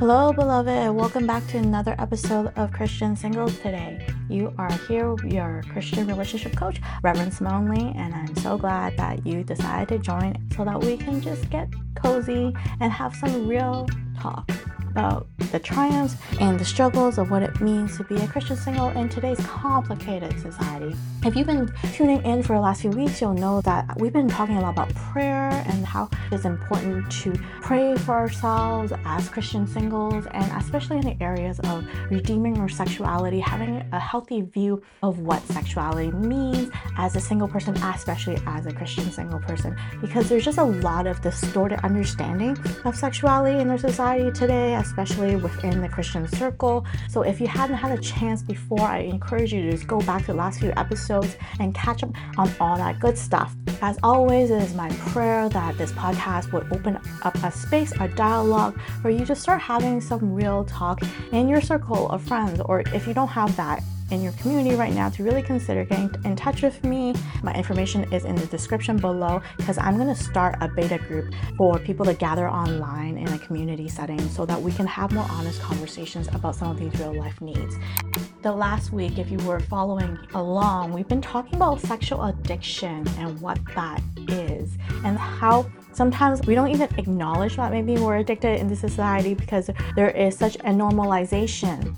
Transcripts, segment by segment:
Hello, beloved, and welcome back to another episode of Christian Singles Today. You are here with your Christian relationship coach, Reverend Simone Lee, and I'm so glad that you decided to join so that we can just get cozy and have some real talk about the triumphs and the struggles of what it means to be a Christian single in today's complicated society. If you've been tuning in for the last few weeks, you'll know that we've been talking a lot about prayer and how it's important to pray for ourselves as Christian singles, and especially in the areas of redeeming our sexuality, having a healthy view of what sexuality means as a single person, especially as a Christian single person, because there's just a lot of distorted understanding of sexuality in our society today, especially within the Christian circle. So if you hadn't had a chance before, I encourage you to just go back to the last few episodes and catch up on all that good stuff. As always, it is my prayer that this podcast would open up a space, a dialogue, for you to start having some real talk in your circle of friends, or if you don't have that in your community right now, to really consider getting in touch with me. My information is in the description below, because I'm going to start a beta group for people to gather online in a community setting so that we can have more honest conversations about some of these real life needs. The last week, if you were following along, we've been talking about sexual addiction and what that is, and how sometimes we don't even acknowledge that maybe we're addicted in this society because there is such a normalization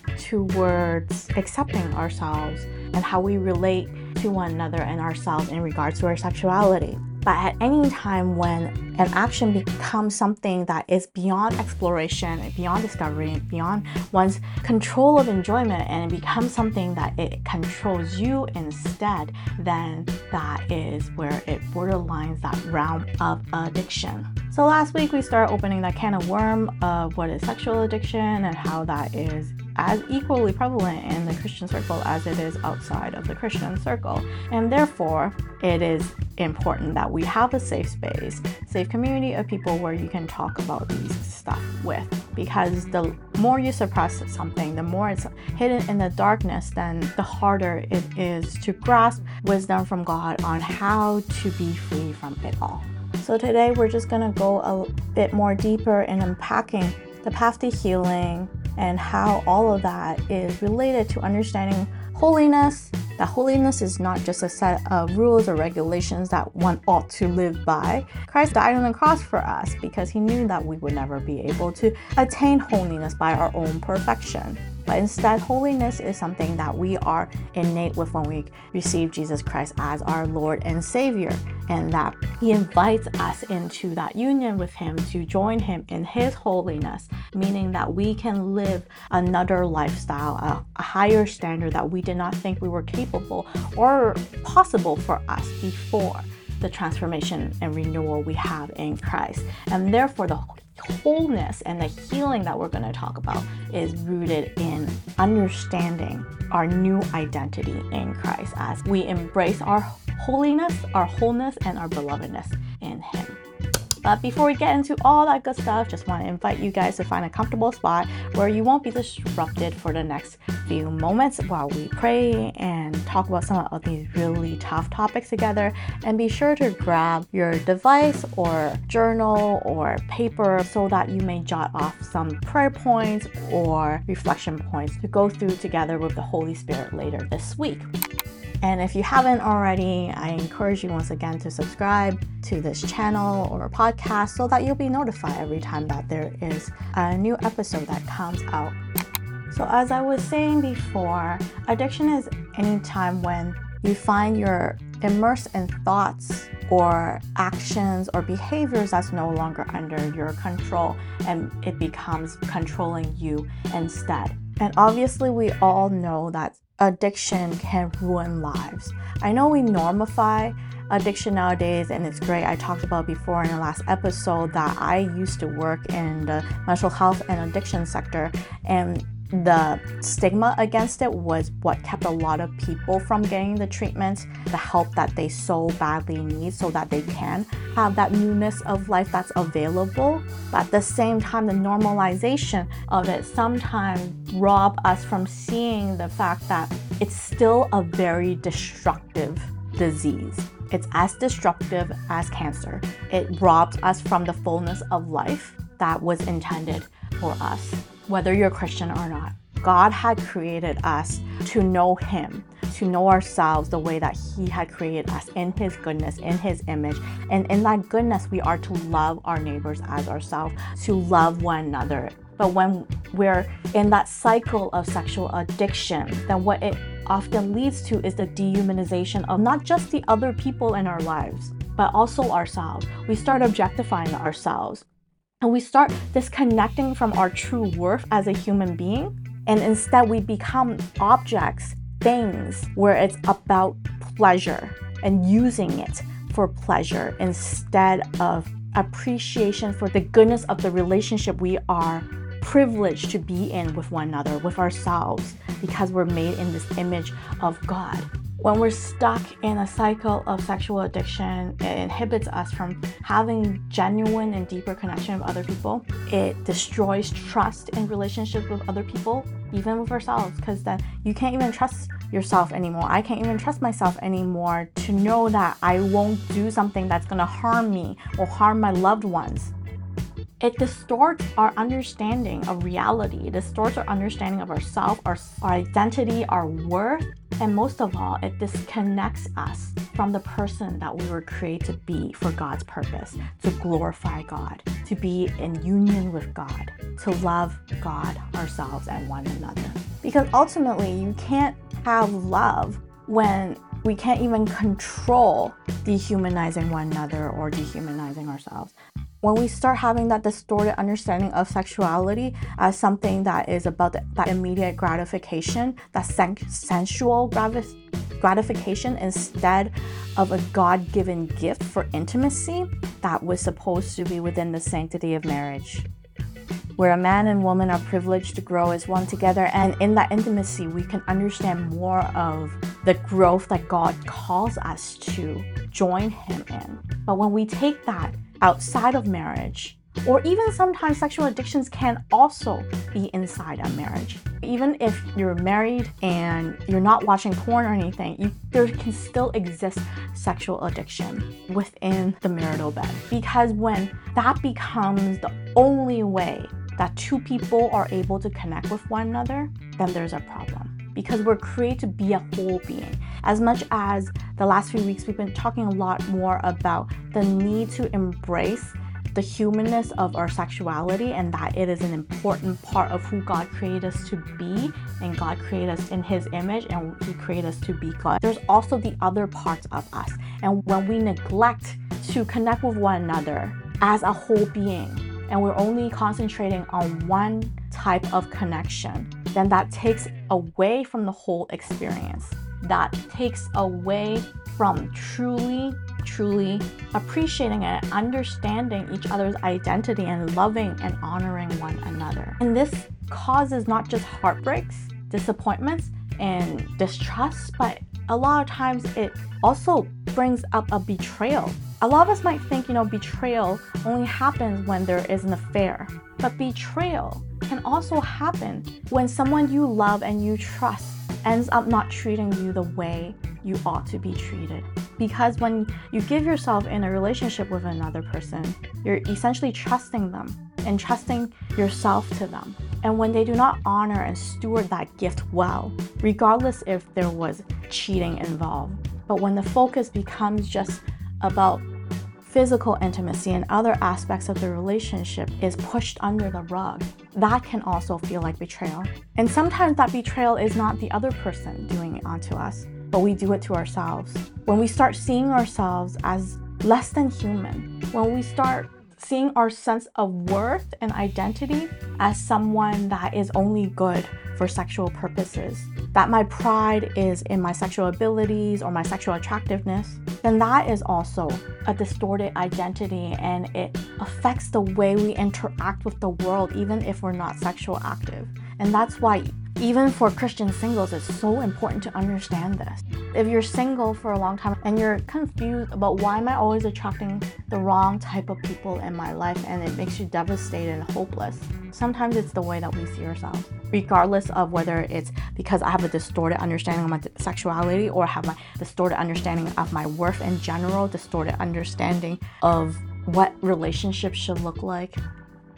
towards accepting ourselves and how we relate to one another and ourselves in regards to our sexuality. But at any time when an action becomes something that is beyond exploration, beyond discovery, beyond one's control of enjoyment, and it becomes something that it controls you instead, then that is where it borderlines that realm of addiction. So last week we started opening that can of worm of what is sexual addiction and how that is as equally prevalent in the Christian circle as it is outside of the Christian circle. And therefore, it is important that we have a safe space, safe community of people where you can talk about these stuff with. Because the more you suppress something, the more it's hidden in the darkness, then the harder it is to grasp wisdom from God on how to be free from it all. So today we're just gonna go a bit more deeper in unpacking the path to healing and how all of that is related to understanding holiness. That holiness is not just a set of rules or regulations that one ought to live by. Christ died on the cross for us because he knew that we would never be able to attain holiness by our own perfection. But instead, holiness is something that we are innate with when we receive Jesus Christ as our Lord and Savior, and that he invites us into that union with him to join him in his holiness, meaning that we can live another lifestyle, a higher standard that we did not think we were capable or possible for us before the transformation and renewal we have in Christ. And therefore, the wholeness and the healing that we're going to talk about is rooted in understanding our new identity in Christ as we embrace our holiness, our wholeness, and our belovedness in him. But before we get into all that good stuff, just want to invite you guys to find a comfortable spot where you won't be disrupted for the next few moments while we pray and talk about some of these really tough topics together. And be sure to grab your device or journal or paper so that you may jot off some prayer points or reflection points to go through together with the Holy Spirit later this week. And if you haven't already, I encourage you once again to subscribe to this channel or podcast so that you'll be notified every time that there is a new episode that comes out. So as I was saying before, addiction is any time when you find you're immersed in thoughts or actions or behaviors that's no longer under your control, and it becomes controlling you instead. And obviously we all know that addiction can ruin lives. I know we normify addiction nowadays, and it's great. I talked about before in the last episode that I used to work in the mental health and addiction sector, and the stigma against it was what kept a lot of people from getting the treatment, the help that they so badly need so that they can have that newness of life that's available. But at the same time, the normalization of it sometimes rob us from seeing the fact that it's still a very destructive disease. It's as destructive as cancer. It robs us from the fullness of life that was intended for us, whether you're Christian or not. God had created us to know Him, to know ourselves the way that He had created us in His goodness, in His image. And in that goodness, we are to love our neighbors as ourselves, to love one another. But when we're in that cycle of sexual addiction, then what it often leads to is the dehumanization of not just the other people in our lives, but also ourselves. We start objectifying ourselves, and we start disconnecting from our true worth as a human being. And instead we become objects, things, where it's about pleasure and using it for pleasure instead of appreciation for the goodness of the relationship we are privileged to be in with one another, with ourselves, because we're made in this image of God. When we're stuck in a cycle of sexual addiction, it inhibits us from having genuine and deeper connection with other people. It destroys trust in relationships with other people, even with ourselves, because then you can't even trust yourself anymore. I can't even trust myself anymore to know that I won't do something that's going to harm me or harm my loved ones. It distorts our understanding of reality. It distorts our understanding of ourselves, our identity, our worth, and most of all, it disconnects us from the person that we were created to be for God's purpose, to glorify God, to be in union with God, to love God, ourselves, and one another. Because ultimately, you can't have love when we can't even control dehumanizing one another or dehumanizing ourselves. When we start having that distorted understanding of sexuality as something that is about that immediate gratification, that sensual gratification instead of a God-given gift for intimacy that was supposed to be within the sanctity of marriage, where a man and woman are privileged to grow as one together, and in that intimacy we can understand more of the growth that God calls us to join Him in. But when we take that outside of marriage, or even sometimes sexual addictions can also be inside a marriage. Even if you're married and you're not watching porn or anything, there can still exist sexual addiction within the marital bed. Because when that becomes the only way that two people are able to connect with one another, then there's a problem. Because we're created to be a whole being. As much as the last few weeks we've been talking a lot more about the need to embrace the humanness of our sexuality and that it is an important part of who God created us to be, and God created us in His image and He created us to be God. There's also the other parts of us, and when we neglect to connect with one another as a whole being and we're only concentrating on one type of connection, then that takes away from the whole experience. That takes away from truly appreciating and understanding each other's identity and loving and honoring one another. And this causes not just heartbreaks, disappointments, and distrust, but a lot of times it also brings up a betrayal. A lot of us might think, betrayal only happens when there is an affair. But betrayal can also happen when someone you love and you trust ends up not treating you the way you ought to be treated. Because when you give yourself in a relationship with another person, you're essentially trusting them and trusting yourself to them. And when they do not honor and steward that gift well, regardless if there was cheating involved, but when the focus becomes just about physical intimacy and other aspects of the relationship is pushed under the rug, that can also feel like betrayal. And sometimes that betrayal is not the other person doing it onto us, but we do it to ourselves. When we start seeing ourselves as less than human, when we start seeing our sense of worth and identity as someone that is only good for sexual purposes, that my pride is in my sexual abilities or my sexual attractiveness, then that is also a distorted identity, and it affects the way we interact with the world, even if we're not sexual active. And that's why even for Christian singles, it's so important to understand this. If you're single for a long time and you're confused about why am I always attracting the wrong type of people in my life, and it makes you devastated and hopeless, sometimes it's the way that we see ourselves. Regardless of whether it's because I have a distorted understanding of my sexuality or have my distorted understanding of my worth in general, distorted understanding of what relationships should look like.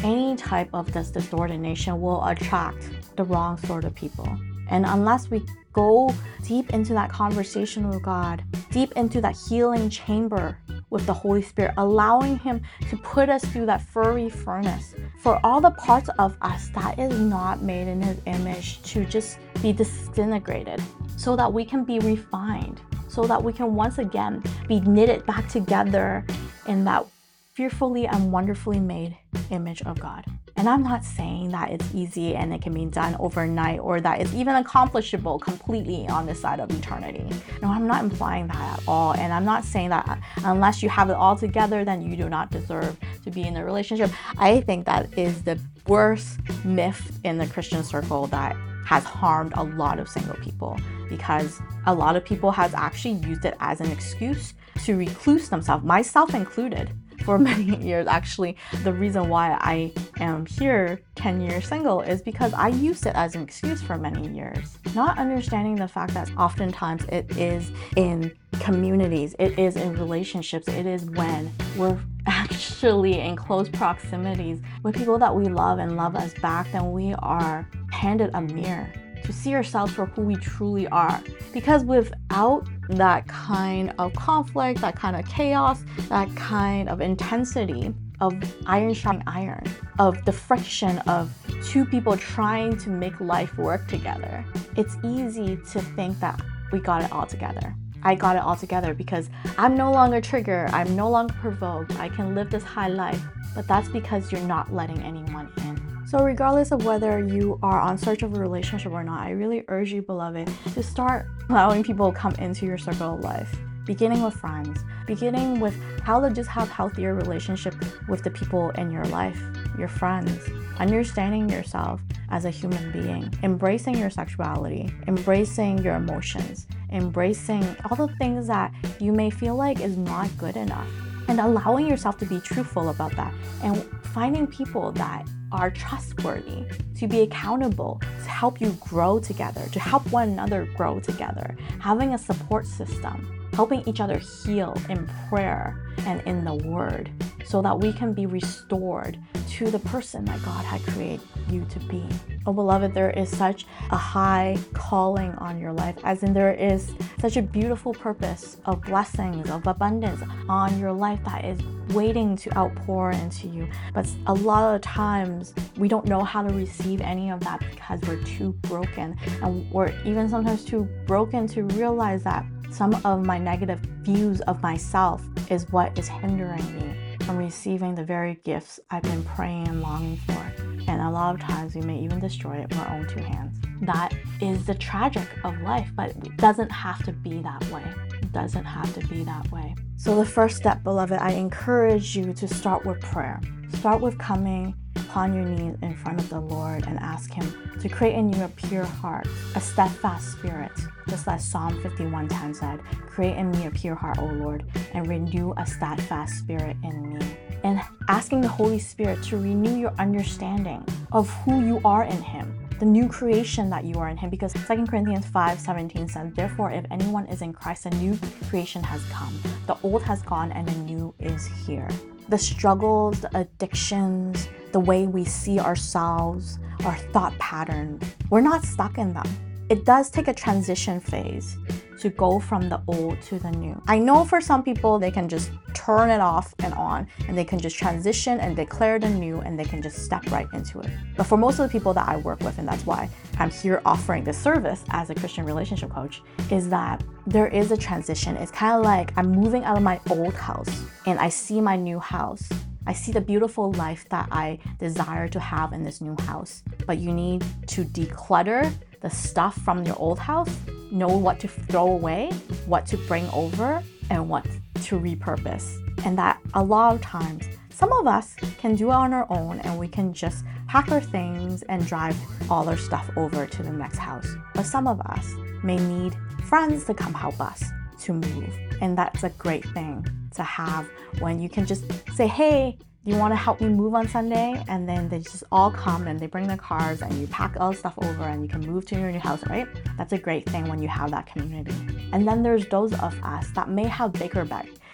any type of this disordination will attract the wrong sort of people. And unless we go deep into that conversation with God, deep into that healing chamber with the Holy Spirit, allowing Him to put us through that fiery furnace for all the parts of us that is not made in His image to just be disintegrated, so that we can be refined, so that we can once again be knitted back together in that fearfully and wonderfully made image of God. And I'm not saying that it's easy and it can be done overnight, or that it's even accomplishable completely on this side of eternity. No, I'm not implying that at all. And I'm not saying that unless you have it all together, then you do not deserve to be in a relationship. I think that is the worst myth in the Christian circle that has harmed a lot of single people, because a lot of people has actually used it as an excuse to recluse themselves, myself included. For many years, actually, the reason why I am here 10 years single is because I used it as an excuse for many years. Not understanding the fact that oftentimes it is in communities, it is in relationships, it is when we're actually in close proximities with people that we love and love us back, then we are handed a mirror to see ourselves for who we truly are. Because without that kind of conflict, that kind of chaos, that kind of intensity of iron sharpening iron, of the friction of two people trying to make life work together, it's easy to think that we got it all together. I got it all together because I'm no longer triggered, I'm no longer provoked, I can live this high life. But that's because you're not letting anyone in. So regardless of whether you are on search of a relationship or not, I really urge you, beloved, to start allowing people to come into your circle of life. Beginning with friends, beginning with how to just have healthier relationship with the people in your life, your friends, understanding yourself as a human being, embracing your sexuality, embracing your emotions, embracing all the things that you may feel like is not good enough, and allowing yourself to be truthful about that, and finding people that are trustworthy, to be accountable, to help you grow together, to help one another grow together, having a support system, helping each other heal in prayer and in the Word, so that we can be restored to the person that God had created you to be. Oh, beloved, there is such a high calling on your life, as in there is such a beautiful purpose of blessings, of abundance on your life that is waiting to outpour into you. But a lot of times we don't know how to receive any of that because we're too broken, and we're even sometimes too broken to realize that some of my negative views of myself is what is hindering me from receiving the very gifts I've been praying and longing for. And a lot of times we may even destroy it with our own two hands. That is the tragic of life, but it doesn't have to be that way. It doesn't have to be that way. So the first step, beloved, I encourage you to start with prayer. Start with coming upon your knees in front of the Lord and ask Him to create in you a pure heart, a steadfast spirit, just as Psalm 51:10 said, create in me a pure heart, O Lord, and renew a steadfast spirit in me. And asking the Holy Spirit to renew your understanding of who you are in Him, the new creation that you are in Him, because 2 Corinthians 5:17 says, therefore, if anyone is in Christ, a new creation has come. The old has gone and the new is here. The struggles, the addictions, the way we see ourselves, our thought patterns, we're not stuck in them. It does take a transition phase to go from the old to the new. I know for some people, they can just turn it off and on, and they can just transition and declare the new, and they can just step right into it. But for most of the people that I work with, and that's why I'm here offering this service as a Christian relationship coach, is that there is a transition. It's kind of like I'm moving out of my old house and I see my new house. I see the beautiful life that I desire to have in this new house. But you need to declutter the stuff from your old house, know what to throw away, what to bring over, and what to repurpose. And that a lot of times, some of us can do it on our own, and we can just pack our things and drive all our stuff over to the next house. But some of us may need friends to come help us to move. And that's a great thing to have when you can just say, hey, you want to help me move on Sunday? And then they just all come and they bring their cars and you pack all the stuff over and you can move to your new house, right? That's a great thing when you have that community. And then there's those of us that may have bigger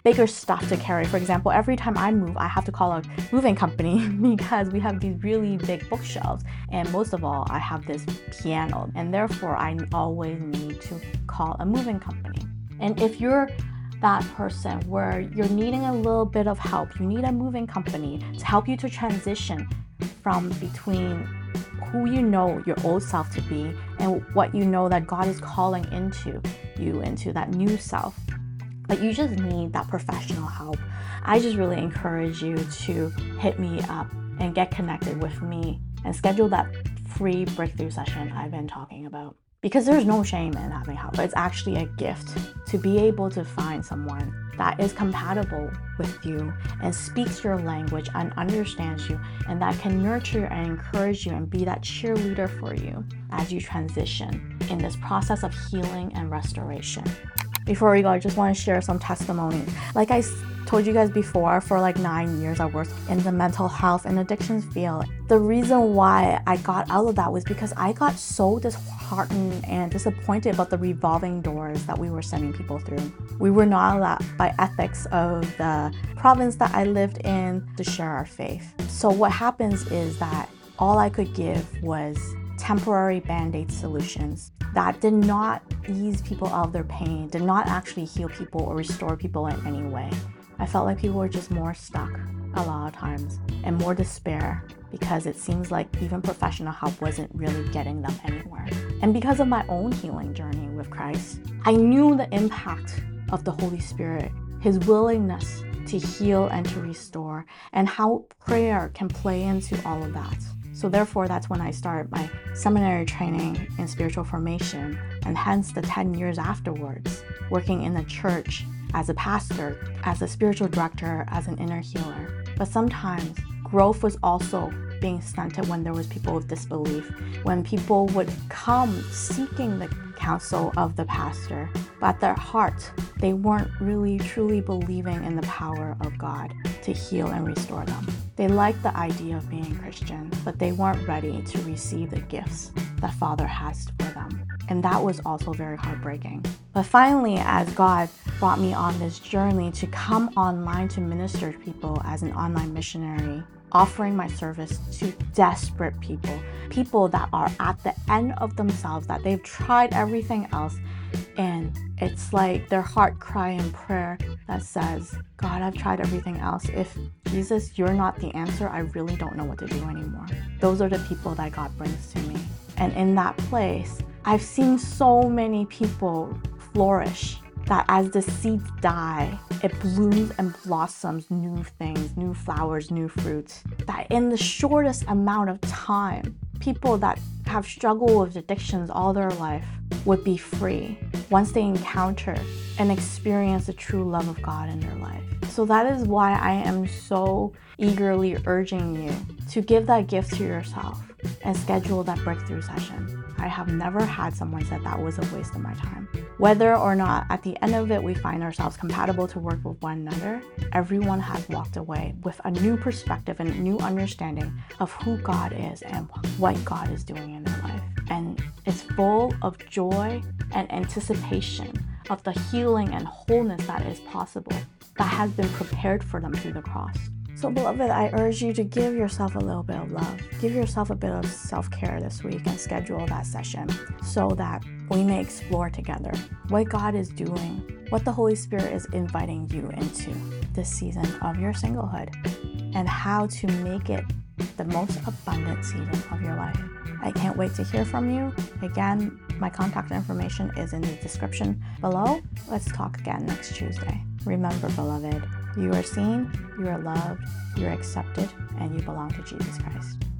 bigger stuff to carry. For example, every time I move, I have to call a moving company because we have these really big bookshelves. And most of all, I have this piano, and therefore I always need to call a moving company. And if you're that person where you're needing a little bit of help, you need a moving company to help you to transition from between who you know your old self to be and what you know that God is calling into you, into that new self. But you just need that professional help. I just really encourage you to hit me up and get connected with me and schedule that free breakthrough session I've been talking about. Because there's no shame in having help. It's actually a gift to be able to find someone that is compatible with you and speaks your language and understands you, and that can nurture and encourage you and be that cheerleader for you as you transition in this process of healing and restoration. Before we go, I just want to share some testimonies. Like I told you guys before, for like 9 years I worked in the mental health and addictions field. The reason why I got out of that was because I got so disheartened and disappointed about the revolving doors that we were sending people through. We were not allowed by ethics of the province that I lived in to share our faith. So what happens is that all I could give was temporary band-aid solutions that did not ease people out of their pain, did not actually heal people or restore people in any way. I felt like people were just more stuck a lot of times and more despair because it seems like even professional help wasn't really getting them anywhere. And because of my own healing journey with Christ, I knew the impact of the Holy Spirit, His willingness to heal and to restore, and how prayer can play into all of that. So therefore, that's when I started my seminary training in spiritual formation, and hence the 10 years afterwards, working in the church as a pastor, as a spiritual director, as an inner healer. But sometimes growth was also being stunted when there was people with disbelief, when people would come seeking the counsel of the pastor, but at their heart, they weren't really truly believing in the power of God to heal and restore them. They liked the idea of being Christian, but they weren't ready to receive the gifts that Father has for them. And that was also very heartbreaking. But finally, as God brought me on this journey to come online to minister to people as an online missionary, offering my service to desperate people that are at the end of themselves, that they've tried everything else, and it's like their heart cry in prayer that says, God, I've tried everything else. If Jesus, you're not the answer, I really don't know what to do anymore. Those are the people that God brings to me. And in that place, I've seen so many people flourish that as the seeds die, it blooms and blossoms new things, new flowers, new fruits. That in the shortest amount of time, people that have struggled with addictions all their life would be free once they encounter and experience the true love of God in their life. So that is why I am so eagerly urging you to give that gift to yourself and schedule that breakthrough session. I have never had someone say that was a waste of my time. Whether or not at the end of it we find ourselves compatible to work with one another, everyone has walked away with a new perspective and a new understanding of who God is and what God is doing in their life. And it's full of joy and anticipation of the healing and wholeness that is possible, that has been prepared for them through the cross. So beloved, I urge you to give yourself a little bit of love. Give yourself a bit of self-care this week and schedule that session so that we may explore together what God is doing, what the Holy Spirit is inviting you into this season of your singlehood, and how to make it the most abundant season of your life. I can't wait to hear from you. Again, my contact information is in the description below. Let's talk again next Tuesday. Remember, beloved, you are seen, you are loved, you are accepted, and you belong to Jesus Christ.